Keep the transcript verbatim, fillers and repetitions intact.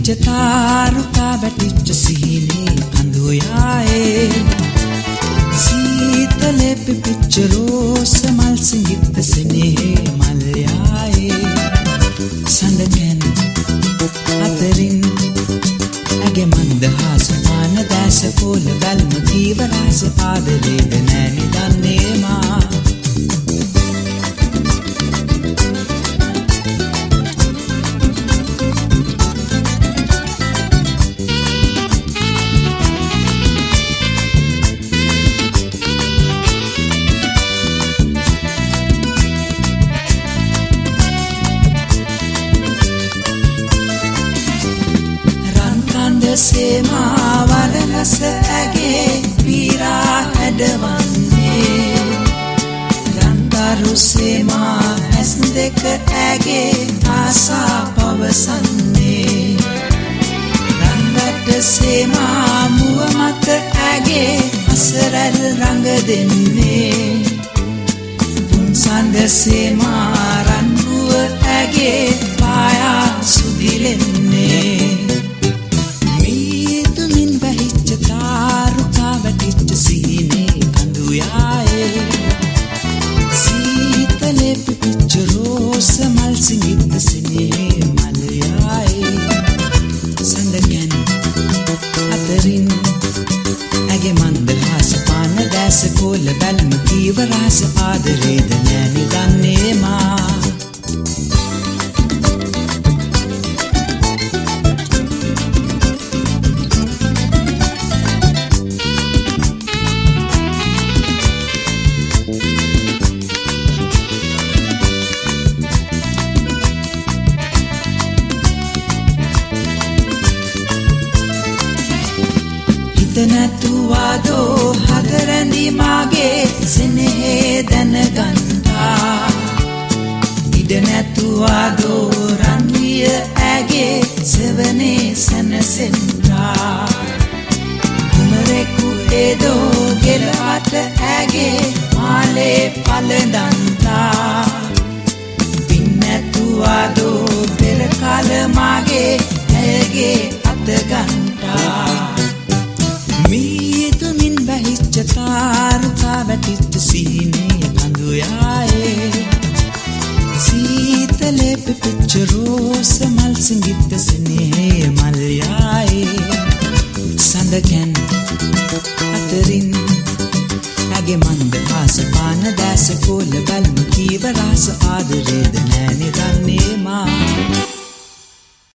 වැහිච්ච තාරුකා වැටිච්ච සීනේ අඳුයායේ සීතලේ පිපිච්ච රෝස මල් සිඟිත්ත සෙනෙහේ මල්යායේ සඳකෙන් අතරින් ඇගේ මන්දහාස පාන දැස පොළ බැල්ම කීව රස පාදලේද නෑනි දන්නේ මා සේමා වරලස ඇගේ පීරා හැඩවන්නේ රන්තරු සේමා ඇස් දෙක ඇගේ ආසා පවසන්නේ රන්වැට සේමා මුව මත ඇගේ අසරැල් රඟ දෙන්නේ පුන්සඳ සේමා රන්රුව ඇගේ පායා සුදිලෙන්නේ සීතලේ පිපිච්ච රෝස මල් සිඟිත්ත සෙනෙහේ මල්යායේ සඳකෙන් අතරින් ඇගේ මන්දහාස පාන දැස කොළ බැල්ම කීව රස ආදරේද නෑනි දන්නේ මා නැතුවාදෝ හදරැඳි මාගේ සෙනෙහේ දැනගන්නා ඉඩ නැතුවාදෝ රන්විය ඇගේ සෙවනේ සැනසෙන්නා කුමරෙකු ඒදෝ ගෙලවට ඇගේ මාලේ පලදන්තා පින් නැතුවාදෝ පෙර කල මාගේ ඇගේ අතගන්තා මීතුමින් වැහිච්ච තාරුකා වැටිච්ච සීනේ අඳුයායේ සීතලේ පිපිච්ච රෝස මල් සිඟිත්ත සෙනෙහේ මල්යායේ සඳකෙන් අතරින් ඇගේ මන්දහාස පාන දැස